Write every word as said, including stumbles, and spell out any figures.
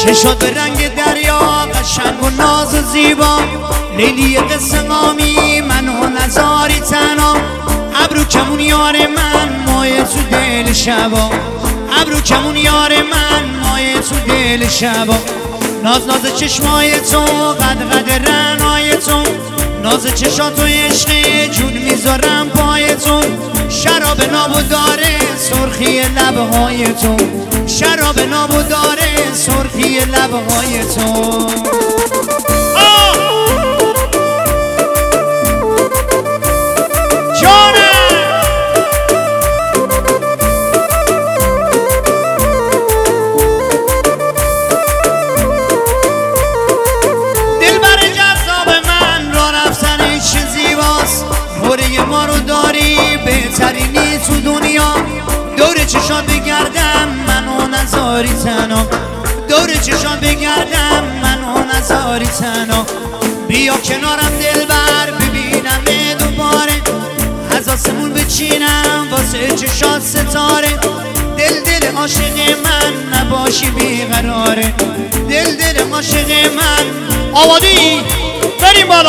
چشات به رنگ دریا قشنگ و ناز و زیبا، لیلی قصه قامی من و نزاری تنها. ابرو کمون یار من مایه تو دل شبا، ابرو کمون یار من مایه تو دل شبا. ناز ناز چشمای تو قد قد رنای تو، ناز چشات و عشقی جون میذارم پای تو. شراب نابو داره سرخی لبهای تو، شراب نابو داره سرخی لبهای تو. جانه دلبر جذاب من را رفتن چه زیباست، موره ما رو داری بهترینی تو دنیا. دور چشات بگردم من و نزاری تنها، دور چشات بگردم من و نزاری تنها. بیا کنارم دلبر ببینم دوباره، از آسمون بچینم واسه چشات ستاره. دل دل عاشق من نباشی بیقراره، دل دل عاشق من. آمادی؟ بریم بالا.